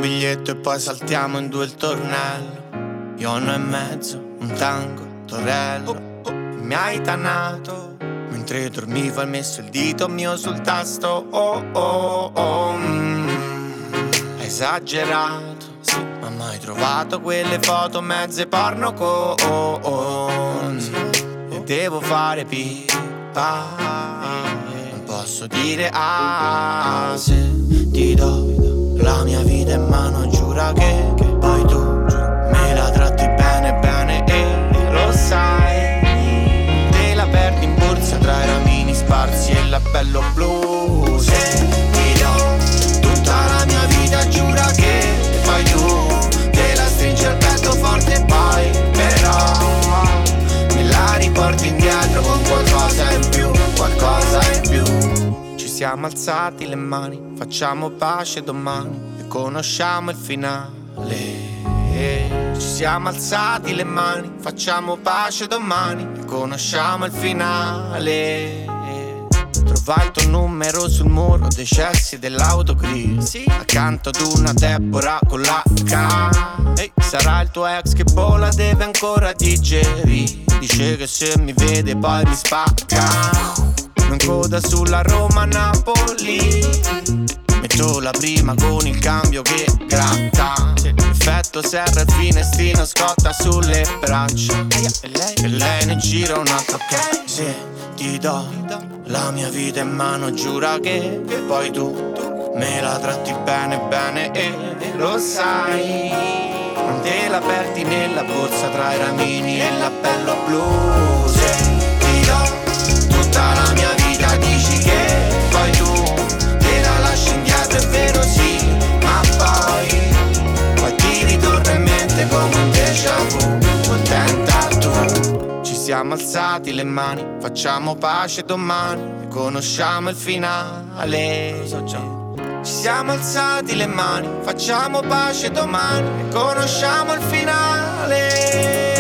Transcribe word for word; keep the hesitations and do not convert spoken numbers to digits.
biglietto e poi saltiamo in due il tornello. Io uno e mezzo, un tango, torello. Mi hai tannato mentre dormivo, hai messo il dito mio sul tasto. Oh oh oh, mm. Hai esagerato, sì, ma mai trovato quelle foto mezze porno con. E devo fare pipa, non posso dire ah. Se ti do la mia vita in mano, giura che, che poi tu me la tratti bene bene e lo sai. Te la perdi in borsa tra i ramini sparsi e l'appello blu. Se ti do tutta la mia vita, giura che poi tu te la stringi al petto forte e poi però me la riporti indietro con qualcosa in più, qualcosa in più. Ci siamo alzati le mani, facciamo pace domani e conosciamo il finale. Ci siamo alzati le mani, facciamo pace domani e conosciamo il finale. Trovai il tuo numero sul muro dei cessi dell'autogrill, sì, accanto ad una Deborah con la K. Hey, sarà il tuo ex che poi la deve ancora digerire. Dice che se mi vede poi mi spacca. In coda sulla Roma-Napoli, metto la prima con il cambio che gratta. Effetto serra, il finestrino scotta sulle braccia. E lei, e lei ne gira un altro, ok. Se ti do la mia vita in mano, giura che, che poi tu, tu me la tratti bene bene e, e lo sai. Non te la perdi nella borsa tra i ramini e l'appello blu. Se ti do tutta la mia vita, dici che poi tu te la lasci indietro, è vero sì, ma poi poi ti ritorna in mente come un déjà vu. Contenta tu. Ci siamo alzati le mani, facciamo pace domani e conosciamo il finale. Ci siamo alzati le mani, facciamo pace domani e conosciamo il finale.